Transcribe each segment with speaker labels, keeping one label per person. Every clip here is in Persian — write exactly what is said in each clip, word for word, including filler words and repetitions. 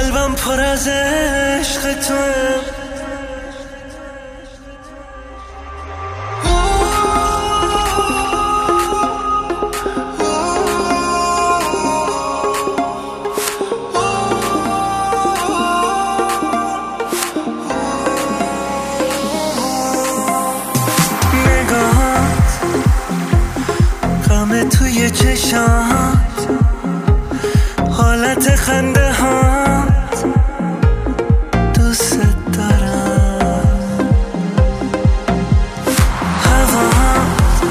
Speaker 1: قلبم پر از عشق توام. توی چشات حالت خنده هات دوست دارم. هوا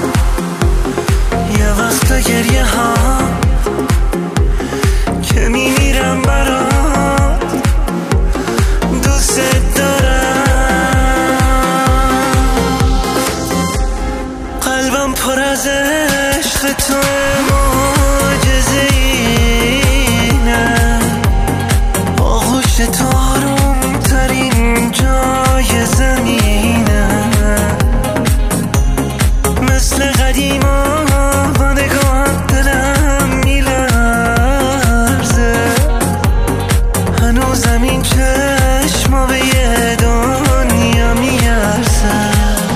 Speaker 1: یه وقتا گریه ها که میمیرم برات دوست دارم. قلبم پر از عشق تو معجزه‌اینه، آغوش تو آروم ترین جای زمینه. مثل قدیما با نگاهت دلم میلرزه، هنوزم این چشما به یه دنیا میارزه.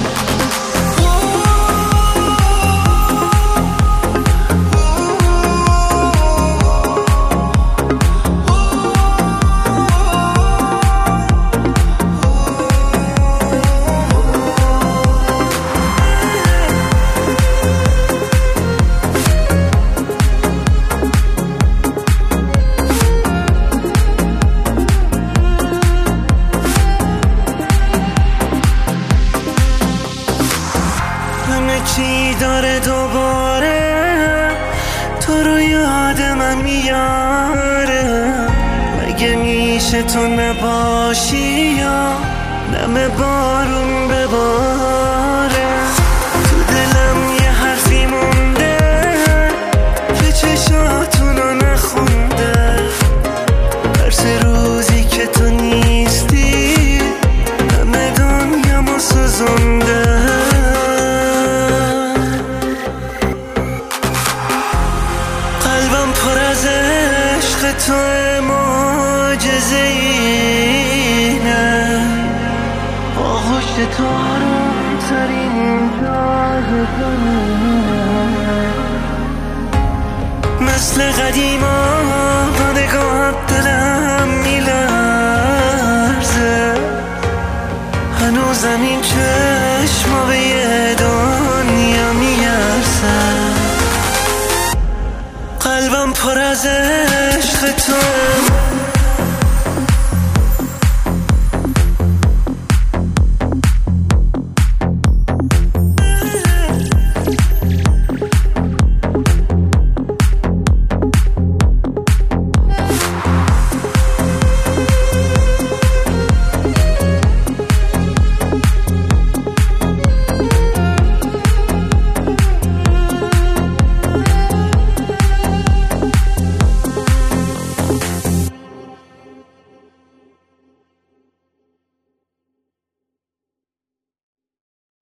Speaker 1: چی داره دوباره تو رو یاد من میاره. مگه میشه تو نباشی یا نم بارون بباره. تو دلم یه حرفی مونده که چشاتونو نخونده. درس روزی که تو نیستی همه دنیامو سوزونده. قلبم پر از عشق تو معجزه‌اینه، آغوش تو آروم ترین جای زمینه. مثل قدیما با نگاهت دلم میلرزه، هنوزم این چشما به یه دنیا میارزه. قلبم پر از عشق تو